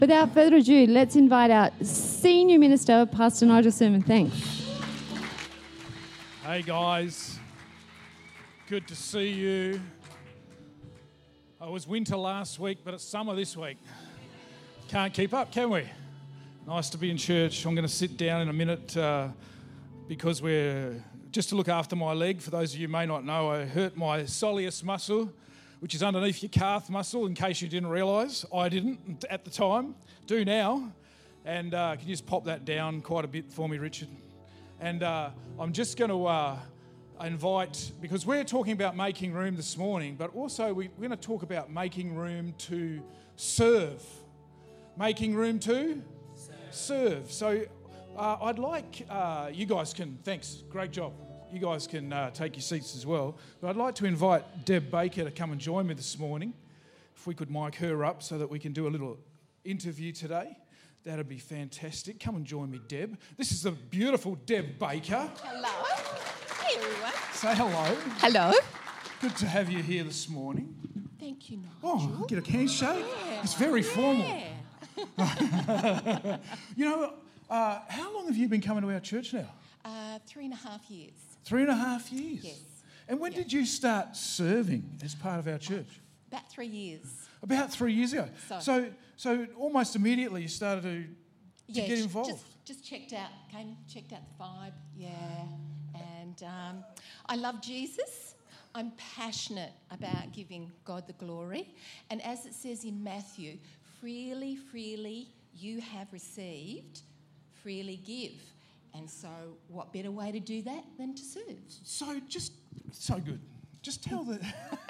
Without further ado, let's invite our Senior Minister, Pastor Nigel Sermon. Thanks. Hey guys, good to see you. It was winter last week, but it's summer this week. Can't keep up, can we? Nice to be in church. I'm going to sit down in a minute because just to look after my leg. For those of you who may not know, I hurt my soleus muscle, which is underneath your calf muscle, in case you didn't realise. I didn't at the time, do now. And can you just pop that down quite a bit for me, Richard? And I'm just going to invite, because we're talking about making room this morning, but also we're going to talk about making room to serve. Making room to serve. So I'd like, you guys can, thanks, great job. You guys can take your seats as well. But I'd like to invite Deb Baker to come and join me this morning. If we could mic her up so that we can do a little interview today. That'd be fantastic. Come and join me, Deb. This is the beautiful Deb Baker. Hello. Hey, everyone. Say hello. Hello. Good to have you here this morning. Thank you, Nigel. Oh, get a handshake. Yeah. It's very formal. Yeah. You know, how long have you been coming to our church now? 3.5 years. 3.5 years? Yes. And when did you start serving as part of our church? About 3 years. About 3 years ago. So almost immediately you started to get involved. Just checked out the vibe, yeah. And I love Jesus. I'm passionate about giving God the glory. And as it says in Matthew, freely you have received, freely give. And so what better way to do that than to serve? So good. Just tell the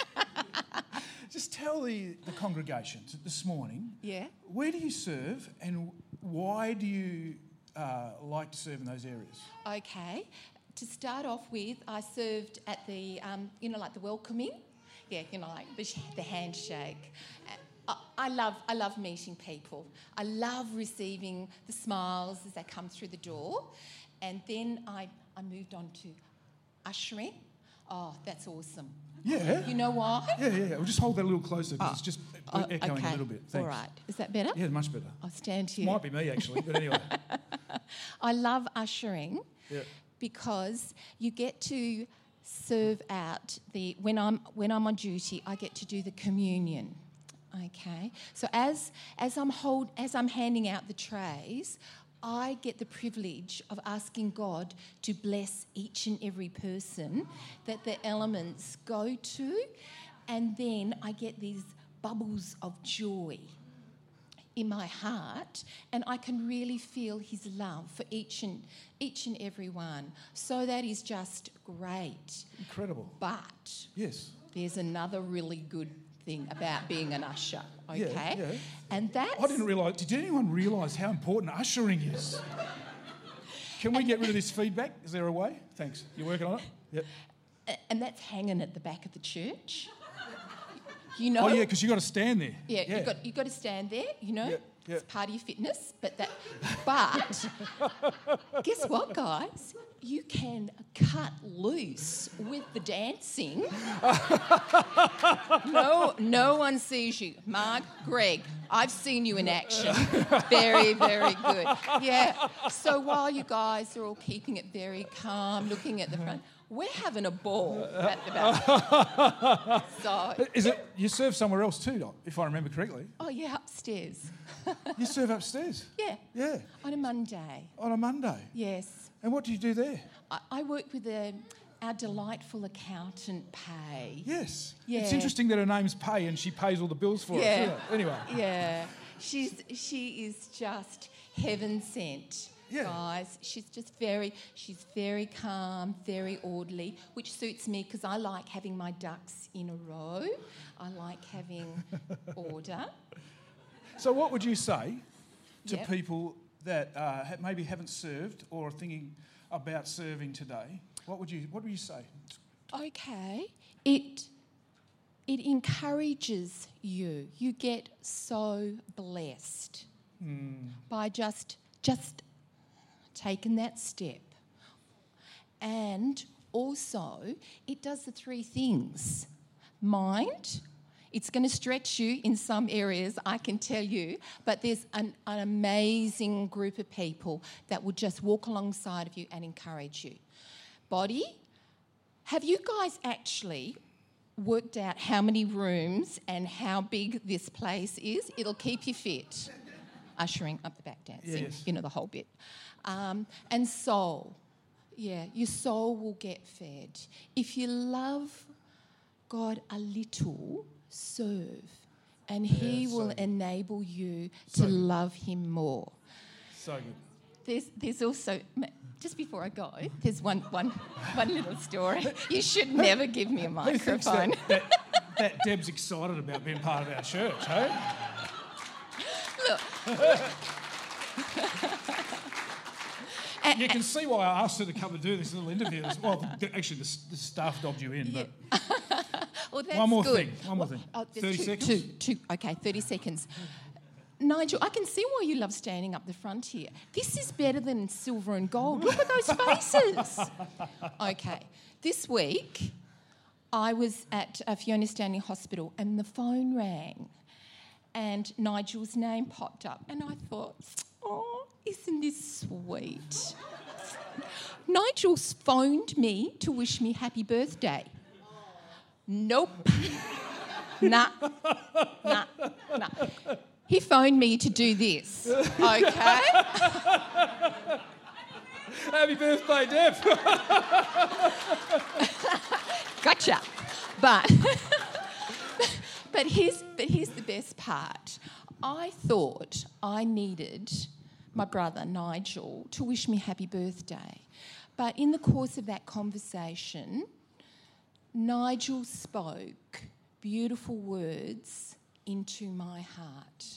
congregation this morning. Yeah. Where do you serve, and why do you like to serve in those areas? Okay. To start off with, I served at the like the welcoming. Yeah, like the handshake. I love meeting people. I love receiving the smiles as they come through the door. And then I moved on to ushering. Oh, that's awesome. Yeah. You know why? Yeah. We'll just hold that a little closer because it's just echoing a little bit. Thanks. All right. Is that better? Yeah, much better. I'll stand here. Might be me actually, but anyway. I love ushering because you get to serve out when I'm on duty, I get to do the communion. Okay, so as I'm handing out the trays, I get the privilege of asking God to bless each and every person that the elements go to, and then I get these bubbles of joy in my heart, and I can really feel His love for each and every one. So that is just great. Incredible. But yes, there's another really good thing about being an usher, okay? Yeah. And that's... I didn't realise... Did anyone realise how important ushering is? Can we get rid of this feedback? Is there a way? Thanks. You're working on it? Yep. And that's hanging at the back of the church. You know... Oh, yeah, because you've got to stand there. Yeah. You've got to stand there, you know? Yeah. It's part of your fitness. But guess what, guys? You can cut loose with the dancing. No one sees you. Mark, Greg, I've seen you in action. Very, very good. Yeah. So while you guys are all keeping it very calm, looking at the front, we're having a ball at the back. So, is it you serve somewhere else too, if I remember correctly? Oh, yeah, upstairs. You serve upstairs? Yeah. Yeah. On a Monday. On a Monday? Yes. And what do you do there? I work with our delightful accountant, Pay. Yes. Yeah. It's interesting that her name's Pay and she pays all the bills for us. Yeah. Anyway. Yeah. She is just heaven sent. Yeah. Guys, she's very calm, very orderly, which suits me because I like having my ducks in a row. I like having order. So what would you say to people that maybe haven't served or are thinking about serving today? What would you say? Okay. It encourages you. You get so blessed by just taking that step. And also, it does the three things. Mind, It's going to stretch you in some areas, I can tell you, but there's an amazing group of people that will just walk alongside of you and encourage you. Body, have you guys actually worked out how many rooms and how big this place is? It'll keep you fit. Ushering up the back dancing, yes. You know, the whole bit. And soul. Yeah, your soul will get fed. If you love God a little, serve, and He will enable you to love Him more. So good. There's also, just before I go, there's one little story. You should never give me a microphone. that Deb's excited about being part of our church, hey? Look. You can see why I asked her to come and do this little interview. Well, actually, the staff dobbed you in, but... Well, that's One more good. thing. 30 seconds? Two. Okay, 30 seconds. Nigel, I can see why you love standing up the front here. This is better than silver and gold. Look at those faces. Okay. This week, I was at Fiona Stanley Hospital and the phone rang and Nigel's name popped up and I thought, oh, isn't this sweet? Nigel phoned me to wish me happy birthday. Nope. Nah. He phoned me to do this, okay? Happy birthday, Deb. Gotcha. But here's the best part. I thought I needed my brother Nigel to wish me happy birthday. But in the course of that conversation, Nigel spoke beautiful words into my heart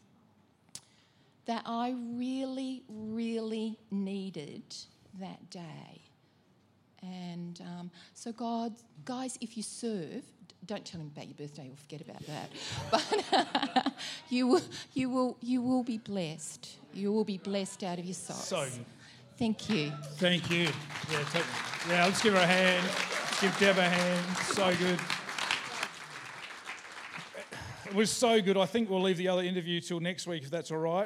that I really, really needed that day. And so guys, if you serve, don't tell him about your birthday or forget about that. But you will be blessed. You will be blessed out of your souls. So good. Thank you. Thank you. Yeah, let's give her a hand. Give Deb a hand. So good. It was so good. I think we'll leave the other interview till next week if that's all right.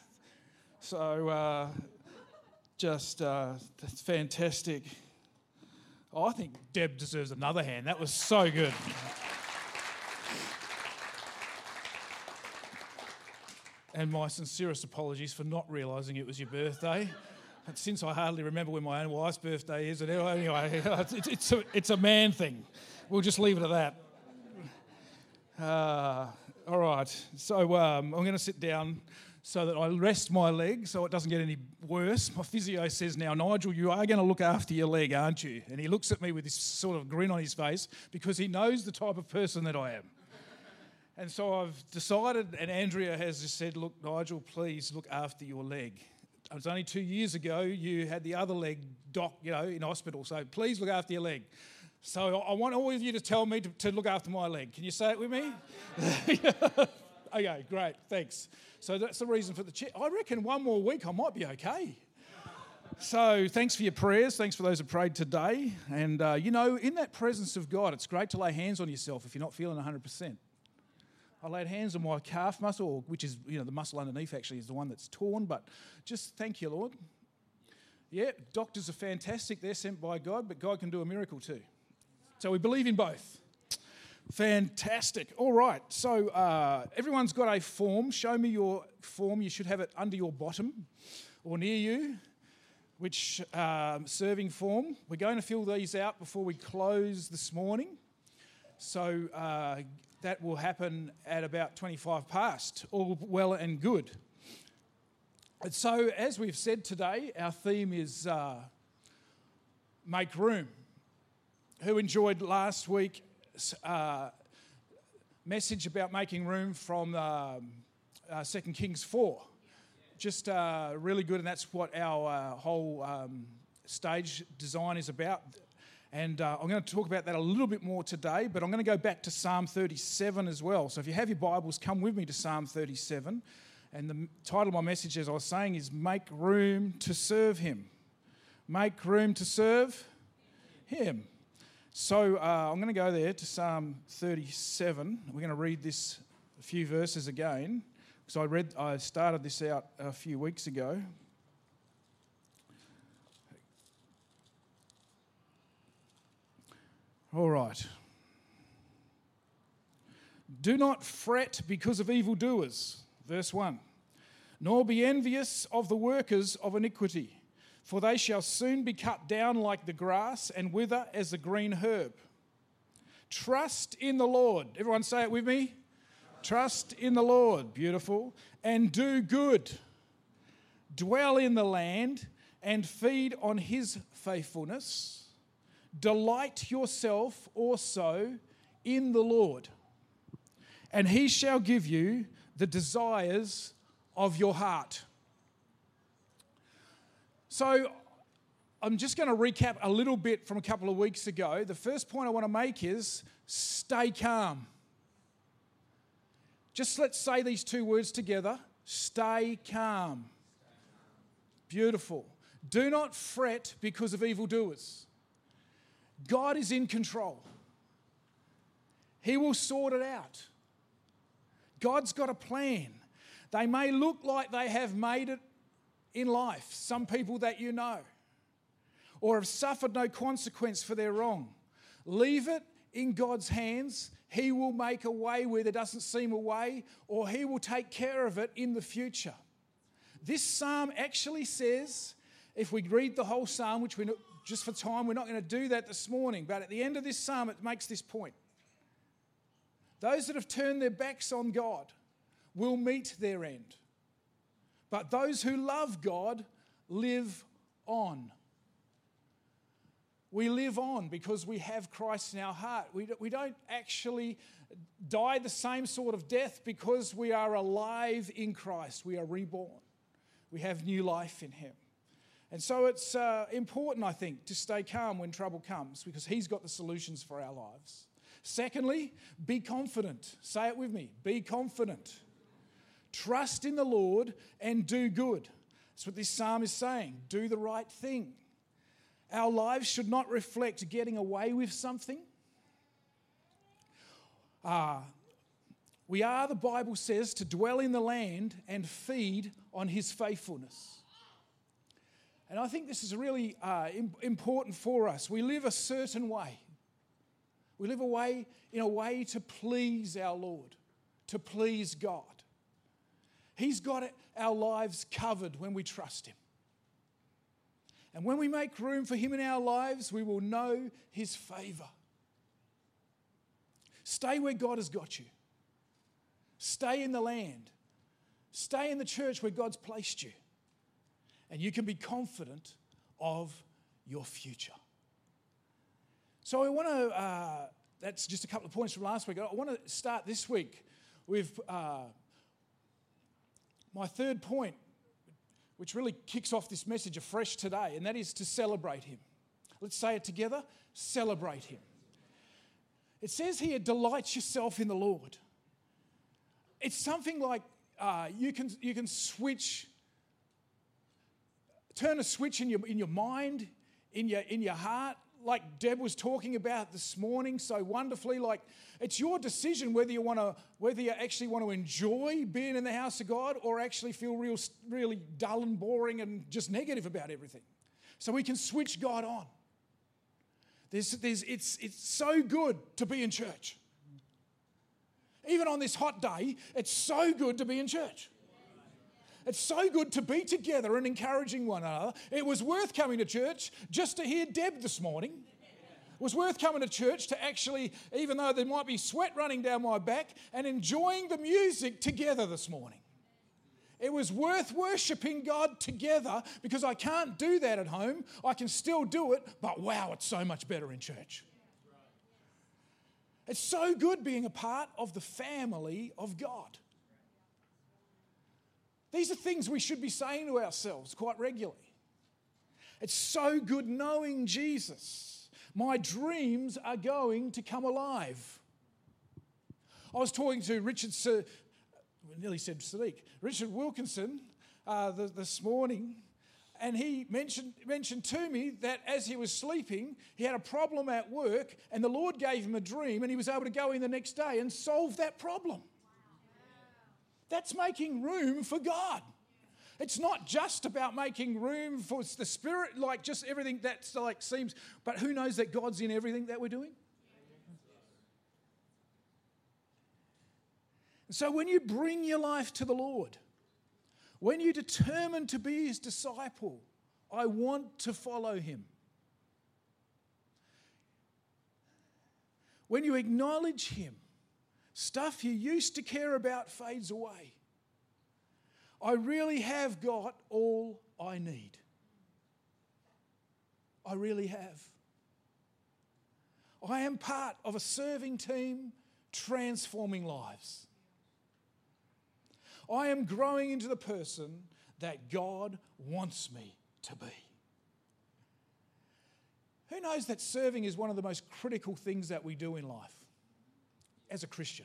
So that's fantastic. Oh, I think Deb deserves another hand. That was so good. And my sincerest apologies for not realising it was your birthday. And since I hardly remember when my own wife's birthday is, and anyway, it's a man thing. We'll just leave it at that. All right. So I'm going to sit down so that I rest my leg so it doesn't get any worse. My physio says now, Nigel, you are going to look after your leg, aren't you? And he looks at me with this sort of grin on his face because he knows the type of person that I am. And so I've decided, and Andrea has just said, look, Nigel, please look after your leg. It was only 2 years ago you had the other leg in hospital, so please look after your leg. So I want all of you to tell me to look after my leg. Can you say it with me? Okay, great, thanks. So that's the reason for the chair. I reckon one more week I might be okay. So thanks for your prayers. Thanks for those who prayed today. And, in that presence of God, it's great to lay hands on yourself if you're not feeling 100%. I laid hands on my calf muscle, which is, the muscle underneath actually is the one that's torn, but just thank you, Lord. Yeah, doctors are fantastic. They're sent by God, but God can do a miracle too. So we believe in both. Fantastic. All right. So everyone's got a form. Show me your form. You should have it under your bottom or near you, which serving form. We're going to fill these out before we close this morning. So that will happen at about 25 past. All well and good. And so as we've said today, our theme is make room. Who enjoyed last week's message about making room from 2 Kings 4? Just really good, and that's what our whole stage design is about. And I'm going to talk about that a little bit more today, but I'm going to go back to Psalm 37 as well. So if you have your Bibles, come with me to Psalm 37. And the title of my message, as I was saying, is Make Room to Serve Him. Make room to serve Him. So I'm going to go there to Psalm 37. We're going to read this a few verses again, because I started this out a few weeks ago. All right. Do not fret because of evildoers, verse 1, nor be envious of the workers of iniquity, for they shall soon be cut down like the grass and wither as the green herb. Trust in the Lord. Everyone say it with me. Trust in the Lord. Beautiful. And do good. Dwell in the land and feed on his faithfulness. Delight yourself also in the Lord, and he shall give you the desires of your heart. So I'm just going to recap a little bit from a couple of weeks ago. The first point I want to make is stay calm. Just let's say these two words together. Stay calm. Beautiful. Do not fret because of evildoers. God is in control. He will sort it out. God's got a plan. They may look like they have made it in life, some people that you know, or have suffered no consequence for their wrong. Leave it in God's hands. He will make a way where there doesn't seem a way, or he will take care of it in the future. This psalm actually says, if we read the whole psalm, which just for time, we're not going to do that this morning, but at the end of this psalm, it makes this point. Those that have turned their backs on God will meet their end. But those who love God live on. We live on because we have Christ in our heart. We don't actually die the same sort of death because we are alive in Christ. We are reborn. We have new life in him. And so it's important, I think, to stay calm when trouble comes because he's got the solutions for our lives. Secondly, be confident. Say it with me. Be confident. Trust in the Lord and do good. That's what this psalm is saying. Do the right thing. Our lives should not reflect getting away with something. We are, the Bible says, to dwell in the land and feed on his faithfulness. And I think this is really important for us. We live a certain way. We live in a way to please our Lord, to please God. He's got our lives covered when we trust him. And when we make room for him in our lives, we will know his favour. Stay where God has got you. Stay in the land. Stay in the church where God's placed you. And you can be confident of your future. So I want to, that's just a couple of points from last week. I want to start this week with my third point, which really kicks off this message afresh today, and that is to celebrate him. Let's say it together, celebrate him. It says here, delight yourself in the Lord. It's something like you can switch, turn a switch in your mind, in your heart, like Deb was talking about this morning so wonderfully. Like, it's your decision whether you actually want to enjoy being in the house of God or actually feel really dull and boring and just negative about everything. So we can switch God on. It's so good to be in church. Even on this hot day, it's so good to be in church. It's so good to be together and encouraging one another. It was worth coming to church just to hear Deb this morning. It was worth coming to church to actually, even though there might be sweat running down my back, and enjoying the music together this morning. It was worth worshipping God together because I can't do that at home. I can still do it, but wow, it's so much better in church. It's so good being a part of the family of God. These are things we should be saying to ourselves quite regularly. It's so good knowing Jesus. My dreams are going to come alive. I was talking to Richard Wilkinson this morning, And he mentioned to me that as he was sleeping, he had a problem at work, and the Lord gave him a dream, and he was able to go in the next day and solve that problem. That's making room for God. It's not just about making room for the Spirit, like just everything that's like seems, but who knows that God's in everything that we're doing? And so when you bring your life to the Lord, when you determine to be his disciple, I want to follow him. When you acknowledge him, stuff you used to care about fades away. I really have got all I need. I really have. I am part of a serving team transforming lives. I am growing into the person that God wants me to be. Who knows that serving is one of the most critical things that we do in life as a Christian?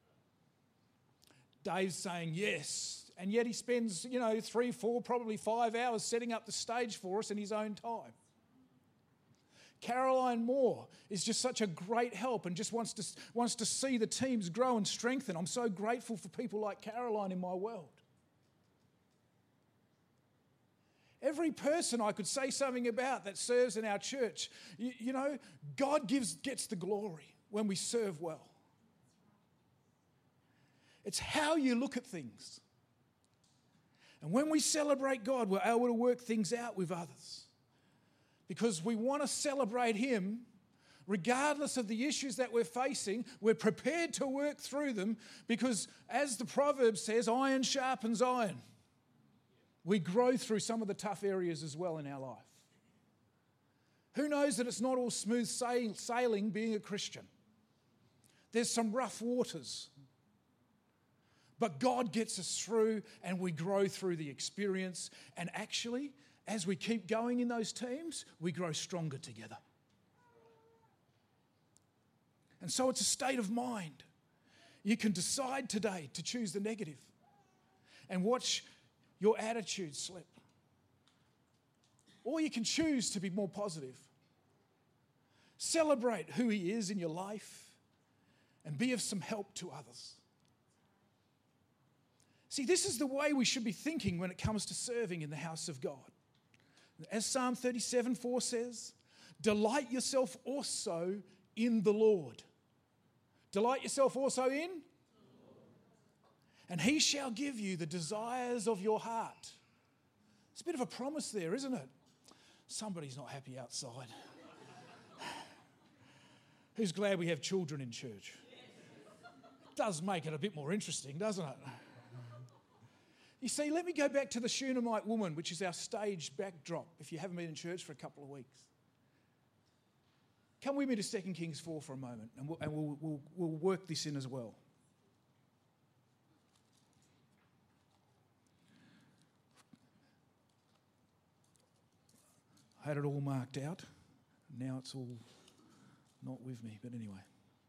Dave's saying yes, and yet he spends, 3, 4, probably 5 hours setting up the stage for us in his own time. Caroline Moore is just such a great help and just wants to see the teams grow and strengthen. I'm so grateful for people like Caroline in my world. Every person I could say something about that serves in our church, God gets the glory when we serve well. It's how you look at things. And when we celebrate God, we're able to work things out with others. Because we want to celebrate him, regardless of the issues that we're facing, we're prepared to work through them because, as the proverb says, iron sharpens iron. We grow through some of the tough areas as well in our life. Who knows that it's not all smooth sailing being a Christian? There's some rough waters. But God gets us through and we grow through the experience, and actually, as we keep going in those teams, we grow stronger together. And so it's a state of mind. You can decide today to choose the negative and watch your attitude slip. Or you can choose to be more positive. Celebrate who he is in your life and be of some help to others. See, this is the way we should be thinking when it comes to serving in the house of God. As Psalm 37:4 says, delight yourself also in the Lord. Delight yourself also in? And he shall give you the desires of your heart. It's a bit of a promise there, isn't it? Somebody's not happy outside. Who's glad we have children in church? It does make it a bit more interesting, doesn't it? You see, let me go back to the Shunammite woman, which is our stage backdrop, if you haven't been in church for a couple of weeks. Come with me to 2 Kings 4 for a moment, and we'll work this in as well. I had it all marked out. Now it's all not with me, but anyway.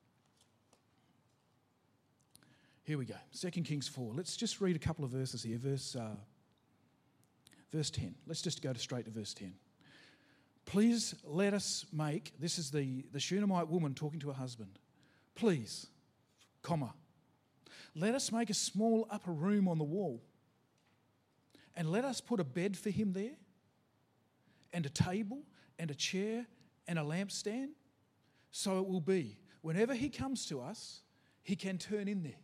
Here we go, 2 Kings 4. Let's just read a couple of verses here. Verse 10. Let's just go straight to verse 10. Please let us make, this is the Shunammite woman talking to her husband. Please, let us make a small upper room on the wall, and let us put a bed for him there, and a table, and a chair, and a lampstand. So it will be, whenever he comes to us, he can turn in there.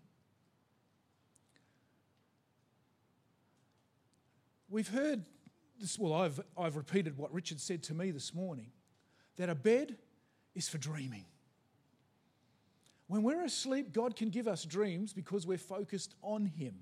We've heard this, well, I've repeated what Richard said to me this morning, that a bed is for dreaming. When we're asleep, God can give us dreams because we're focused on him.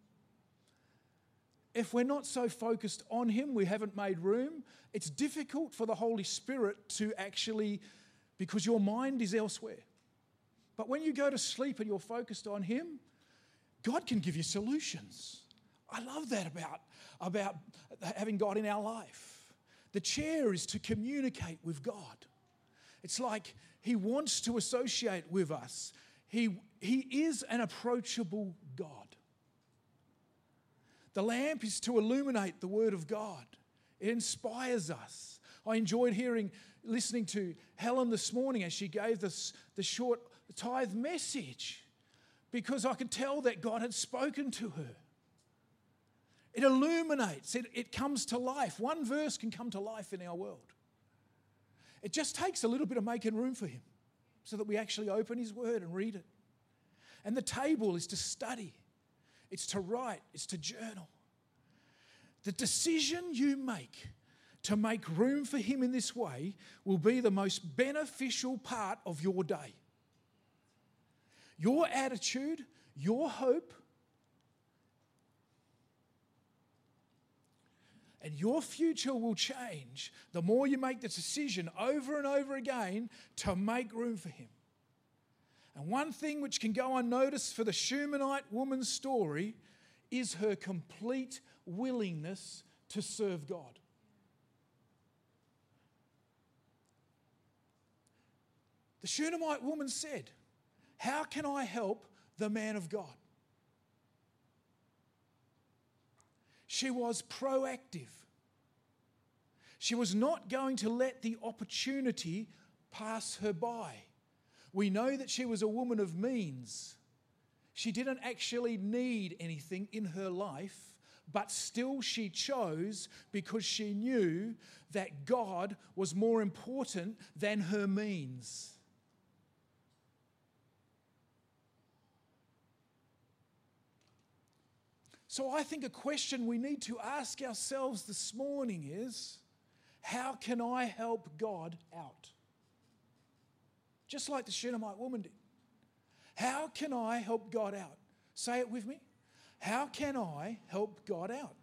If we're not so focused on him, we haven't made room, it's difficult for the Holy Spirit to actually, because your mind is elsewhere. But when you go to sleep and you're focused on him, God can give you solutions. I love that about having God in our life. The chair is to communicate with God. It's like he wants to associate with us. He is an approachable God. The lamp is to illuminate the Word of God. It inspires us. I enjoyed listening to Helen this morning as she gave the short tithe message, because I could tell that God had spoken to her. It illuminates, it comes to life. One verse can come to life in our world. It just takes a little bit of making room for Him so that we actually open His Word and read it. And the table is to study, it's to write, it's to journal. The decision you make to make room for Him in this way will be the most beneficial part of your day. Your attitude, your hope, and your future will change the more you make the decision over and over again to make room for Him. And one thing which can go unnoticed for the Shunammite woman's story is her complete willingness to serve God. The Shunammite woman said, "How can I help the man of God?" She was proactive. She was not going to let the opportunity pass her by. We know that she was a woman of means. She didn't actually need anything in her life, but still she chose because she knew that God was more important than her means. So I think a question we need to ask ourselves this morning is, how can I help God out? Just like the Shunammite woman did. How can I help God out? Say it with me. How can I help God out?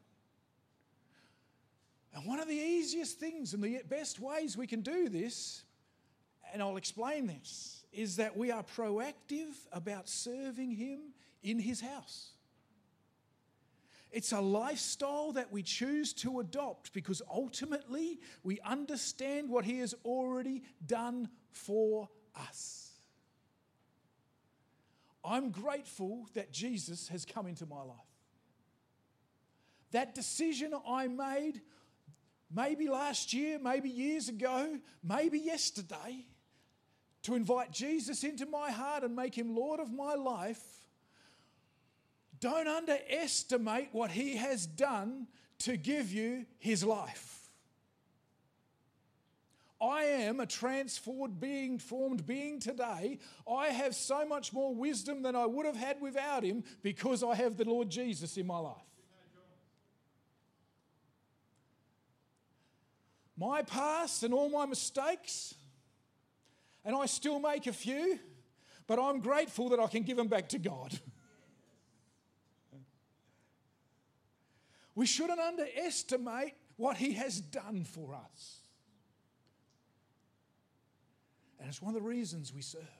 And one of the easiest things and the best ways we can do this, and I'll explain this, is that we are proactive about serving Him in His house. It's a lifestyle that we choose to adopt because ultimately we understand what He has already done for us. I'm grateful that Jesus has come into my life. That decision I made maybe last year, maybe years ago, maybe yesterday, to invite Jesus into my heart and make Him Lord of my life, don't underestimate what He has done to give you His life. I am a transformed being today. I have so much more wisdom than I would have had without Him because I have the Lord Jesus in my life. My past and all my mistakes, and I still make a few, but I'm grateful that I can give them back to God. We shouldn't underestimate what He has done for us. And it's one of the reasons we serve.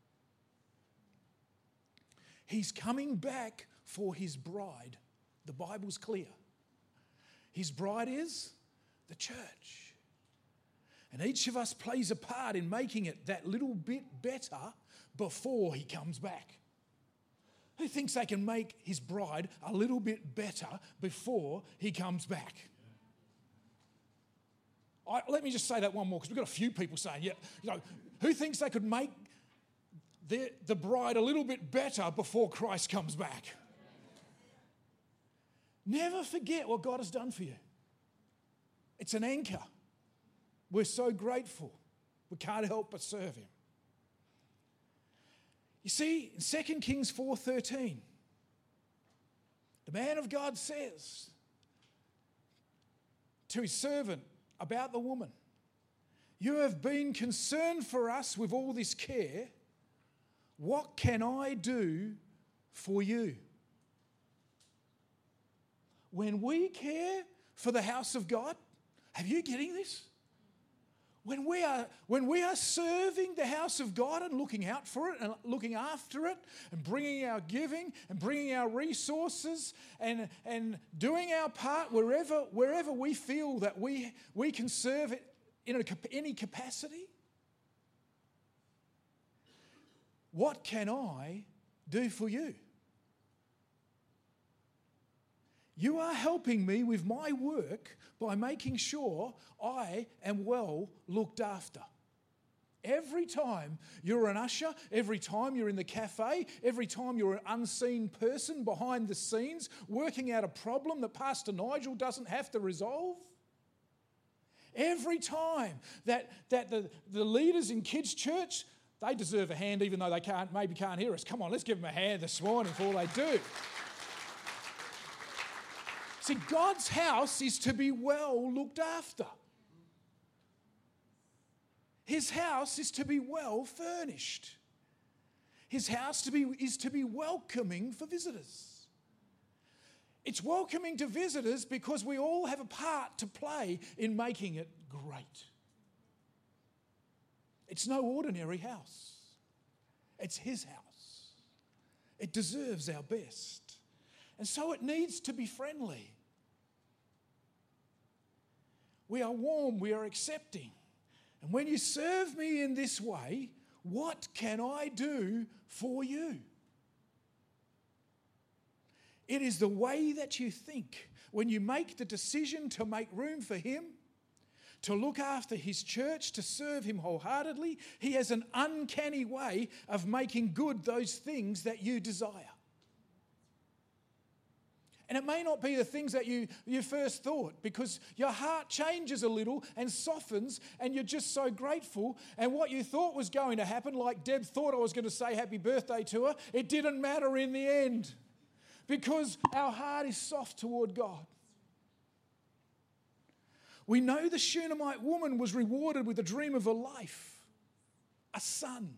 He's coming back for His bride. The Bible's clear. His bride is the church. And each of us plays a part in making it that little bit better before He comes back. Who thinks they can make his bride a little bit better before He comes back? Let me just say that one more, because we've got a few people saying, who thinks they could make the bride a little bit better before Christ comes back? Never forget what God has done for you. It's an anchor. We're so grateful. We can't help but serve Him. You see, in 2 Kings 4:13, the man of God says to his servant about the woman, "You have been concerned for us with all this care. What can I do for you?" When we care for the house of God, are you getting this? When we are serving the house of God and looking out for it and looking after it and bringing our giving and bringing our resources and doing our part wherever we feel that we can serve it in any capacity, what can I do for you? You are helping me with my work by making sure I am well looked after. Every time you're an usher, every time you're in the cafe, every time you're an unseen person behind the scenes working out a problem that Pastor Nigel doesn't have to resolve, every time that the leaders in kids' church, they deserve a hand even though they maybe can't hear us. Come on, let's give them a hand this morning for all they do. See, God's house is to be well looked after. His house is to be well furnished. His house is to be welcoming for visitors. It's welcoming to visitors because we all have a part to play in making it great. It's no ordinary house. It's His house. It deserves our best. And so it needs to be friendly. We are warm, we are accepting. And when you serve me in this way, what can I do for you? It is the way that you think. When you make the decision to make room for Him, to look after His church, to serve Him wholeheartedly, He has an uncanny way of making good those things that you desire. And it may not be the things that you first thought, because your heart changes a little and softens and you're just so grateful. And what you thought was going to happen, like Deb thought I was going to say happy birthday to her, it didn't matter in the end because our heart is soft toward God. We know the Shunammite woman was rewarded with the dream of her life, a son.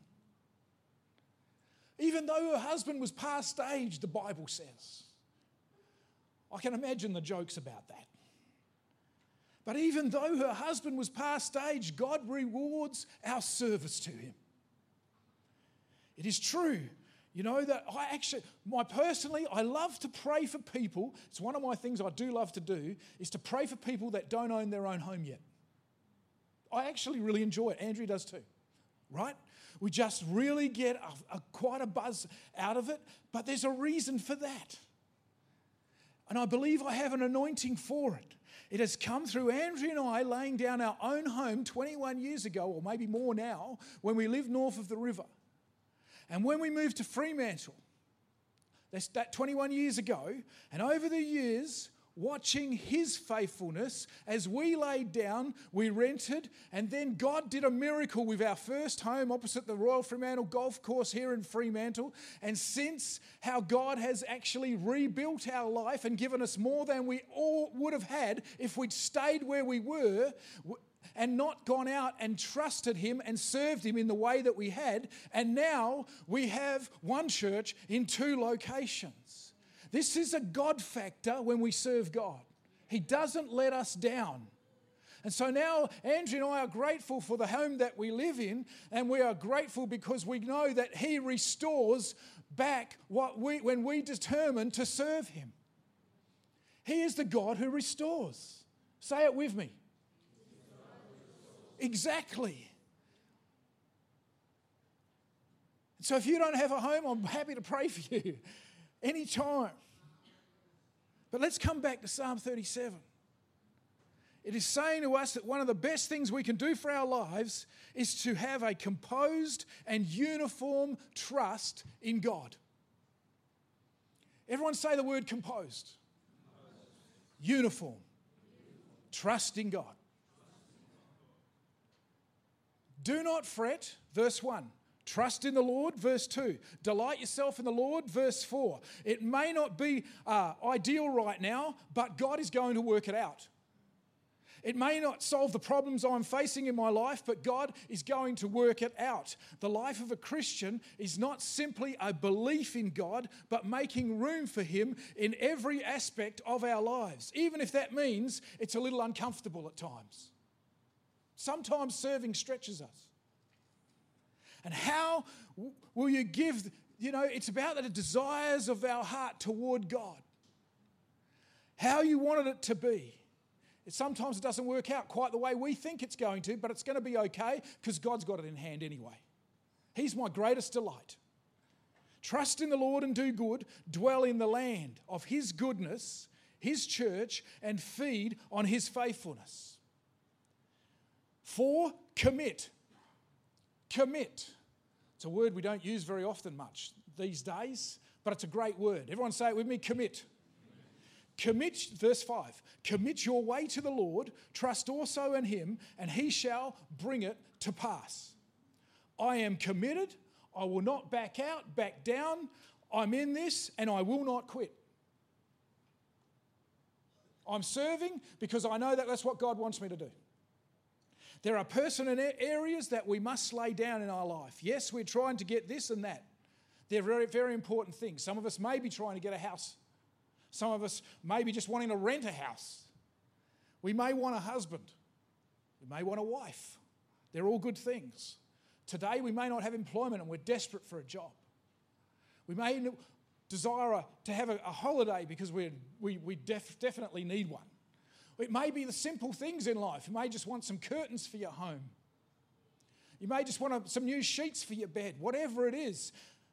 Even though her husband was past age, the Bible says. I can imagine the jokes about that. But even though her husband was past age, God rewards our service to him. It is true, you know, that I love to pray for people. It's one of my things I do love to do, is to pray for people that don't own their own home yet. I actually really enjoy it. Andrew does too, right? We just really get quite a buzz out of it, but there's a reason for that. And I believe I have an anointing for it. It has come through Andrew and I laying down our own home 21 years ago, or maybe more now, when we lived north of the river. And when we moved to Fremantle, that's that 21 years ago, and over the years, watching His faithfulness as we laid down, we rented, and then God did a miracle with our first home opposite the Royal Fremantle Golf Course here in Fremantle. And since, how God has actually rebuilt our life and given us more than we all would have had if we'd stayed where we were and not gone out and trusted Him and served Him in the way that we had. And now we have one church in 2 locations. This is a God factor when we serve God. He doesn't let us down. And so now Andrew and I are grateful for the home that we live in, and we are grateful because we know that He restores back when we determine to serve Him. He is the God who restores. Say it with me. Exactly. So if you don't have a home, I'm happy to pray for you anytime. But let's come back to Psalm 37. It is saying to us that one of the best things we can do for our lives is to have a composed and uniform trust in God. Everyone say the word composed. Uniform. Trust in God. Do not fret, verse 1. Trust in the Lord, verse 2. Delight yourself in the Lord, verse 4. It may not be ideal right now, but God is going to work it out. It may not solve the problems I'm facing in my life, but God is going to work it out. The life of a Christian is not simply a belief in God, but making room for Him in every aspect of our lives, even if that means it's a little uncomfortable at times. Sometimes serving stretches us. And how will you give, it's about the desires of our heart toward God. How you wanted it to be. Sometimes it doesn't work out quite the way we think it's going to, but it's going to be okay because God's got it in hand anyway. He's my greatest delight. Trust in the Lord and do good. Dwell in the land of His goodness. his church and feed on his faithfulness. 4, commit. Commit. It's a word we don't use very often much these days, but it's a great word. Everyone say it with me, commit. Commit, verse 5, commit your way to the Lord, trust also in him, and he shall bring it to pass. I am committed, I will not back out, back down, I'm in this, and I will not quit. I'm serving because I know that that's what God wants me to do. There are personal areas that we must lay down in our life. Yes, we're trying to get this and that. They're very, very important things. Some of us may be trying to get a house. Some of us may be just wanting to rent a house. We may want a husband. We may want a wife. They're all good things. Today we may not have employment and we're desperate for a job. We may desire to have a holiday because we definitely need one. It may be the simple things in life. You may just want some curtains for your home. You may just want some new sheets for your bed. Whatever it is,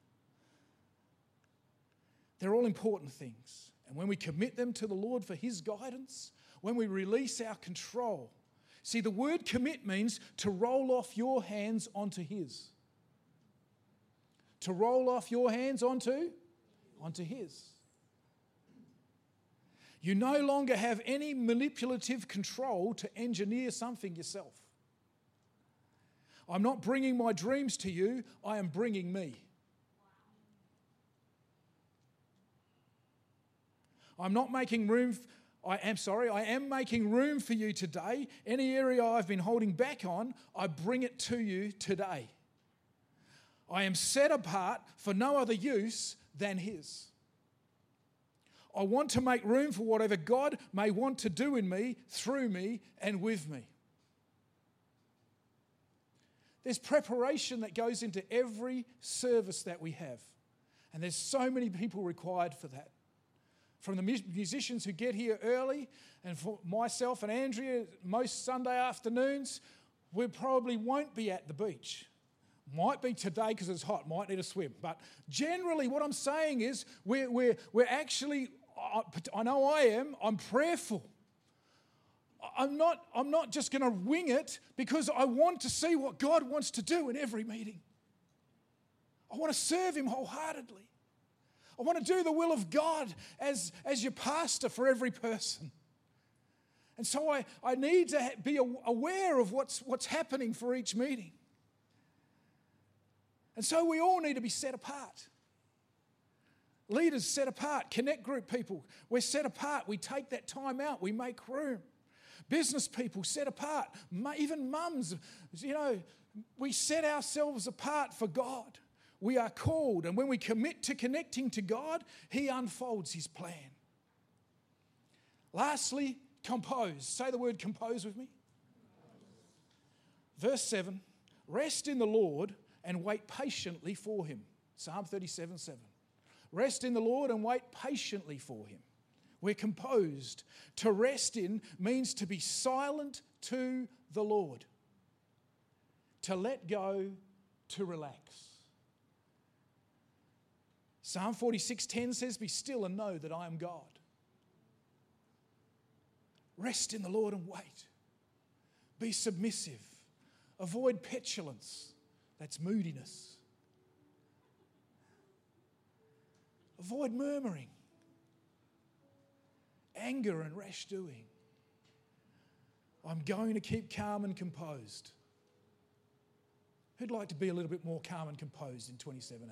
they're all important things. And when we commit them to the Lord for his guidance, when we release our control. See, the word commit means to roll off your hands onto his. To roll off your hands onto his. You no longer have any manipulative control to engineer something yourself. I'm not bringing my dreams to you, I am bringing me. I am making room for you today. Any area I've been holding back on, I bring it to you today. I am set apart for no other use than his. I want to make room for whatever God may want to do in me, through me, and with me. There's preparation that goes into every service that we have. And there's so many people required for that. From the musicians who get here early, and for myself and Andrea, most Sunday afternoons, we probably won't be at the beach. Might be today because it's hot, might need a swim. But generally what I'm saying is we're actually, I know I am, I'm prayerful. I'm not just going to wing it because I want to see what God wants to do in every meeting. I want to serve him wholeheartedly. I want to do the will of God as your pastor for every person. And so I need to be aware of what's happening for each meeting. And so we all need to be set apart. Leaders set apart, connect group people, we're set apart. We take that time out, we make room. Business people set apart, even mums, we set ourselves apart for God. We are called, and when we commit to connecting to God, he unfolds his plan. Lastly, compose. Say the word compose with me. Verse 7, rest in the Lord and wait patiently for him. Psalm 37:7. Rest in the Lord and wait patiently for him. We're composed. To rest in means to be silent to the Lord. To let go, to relax. Psalm 46:10 says, be still and know that I am God. Rest in the Lord and wait. Be submissive. Avoid petulance. That's moodiness. Avoid murmuring. Anger and rash doing. I'm going to keep calm and composed. Who'd like to be a little bit more calm and composed in 2017?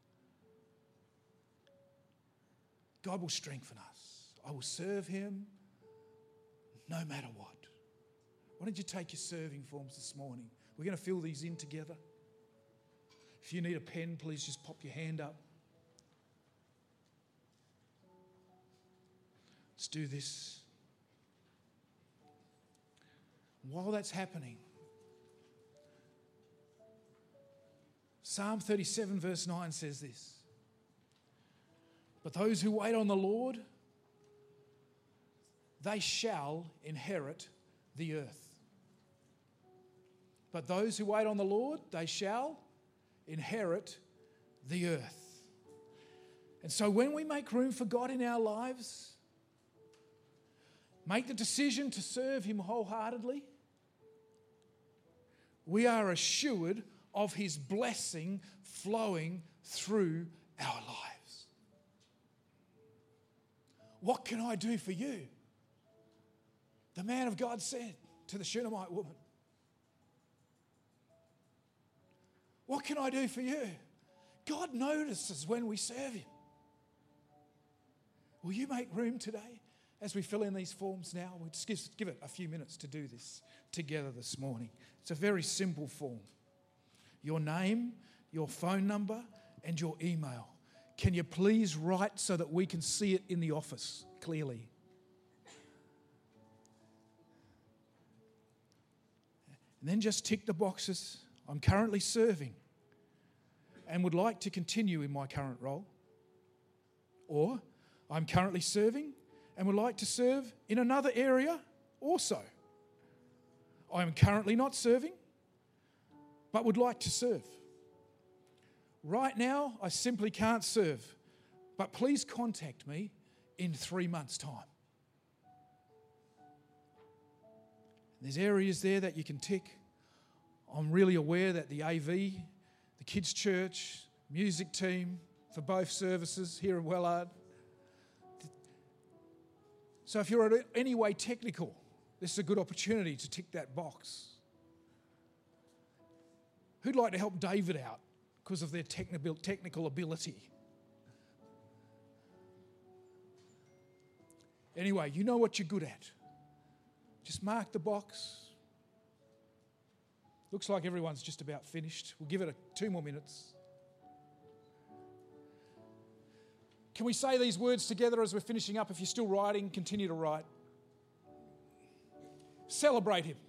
God will strengthen us. I will serve him no matter what. Why don't you take your serving forms this morning? We're going to fill these in together. If you need a pen, please just pop your hand up. Let's do this. While that's happening, Psalm 37 verse 9 says this. But those who wait on the Lord, they shall inherit the earth. But those who wait on the Lord, they shall inherit the earth. And so when we make room for God in our lives, make the decision to serve Him wholeheartedly, we are assured of His blessing flowing through our lives. What can I do for you? The man of God said to the Shunammite woman. What can I do for you? God notices when we serve Him. Will you make room today as we fill in these forms now? We'll just give it a few minutes to do this together this morning. It's a very simple form. Your name, your phone number, and your email. Can you please write so that we can see it in the office clearly? And then just tick the boxes. I'm currently serving and would like to continue in my current role. Or I'm currently serving and would like to serve in another area also. I am currently not serving, but would like to serve. Right now, I simply can't serve, but please contact me in 3 months' time. There's areas there that you can tick. I'm really aware that the AV, the kids' church, music team for both services here at Wellard. So if you're in any way technical, this is a good opportunity to tick that box. Who'd like to help David out because of their technical ability? Anyway, you know what you're good at. Just mark the box. Looks like everyone's just about finished. We'll give it 2 more minutes. Can we say these words together as we're finishing up? If you're still writing, continue to write. Celebrate Him.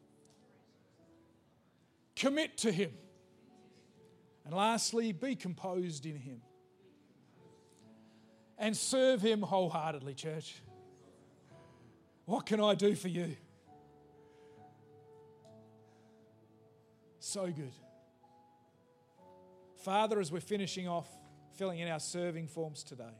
Commit to Him. And lastly, be composed in Him. And serve Him wholeheartedly, church. What can I do for you? So good. Father, as we're finishing off, filling in our serving forms today,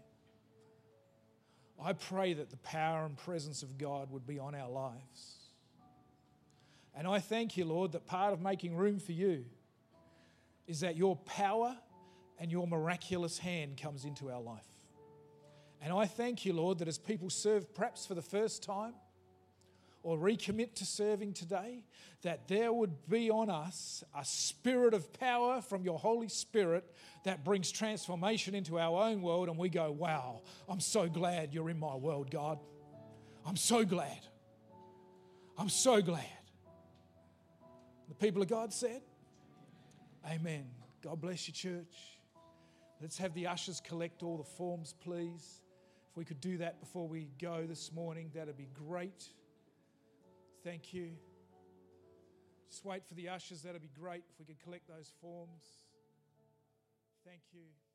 I pray that the power and presence of God would be on our lives. And I thank you, Lord, that part of making room for you is that your power and your miraculous hand comes into our life. And I thank you, Lord, that as people serve perhaps for the first time or recommit to serving today, that there would be on us a spirit of power from your Holy Spirit that brings transformation into our own world, and we go, wow, I'm so glad you're in my world, God. I'm so glad. I'm so glad. The people of God said, amen. God bless you, church. Let's have the ushers collect all the forms, please. If we could do that before we go this morning, that'd be great. Thank you. Just wait for the ushers. That'd be great if we could collect those forms. Thank you.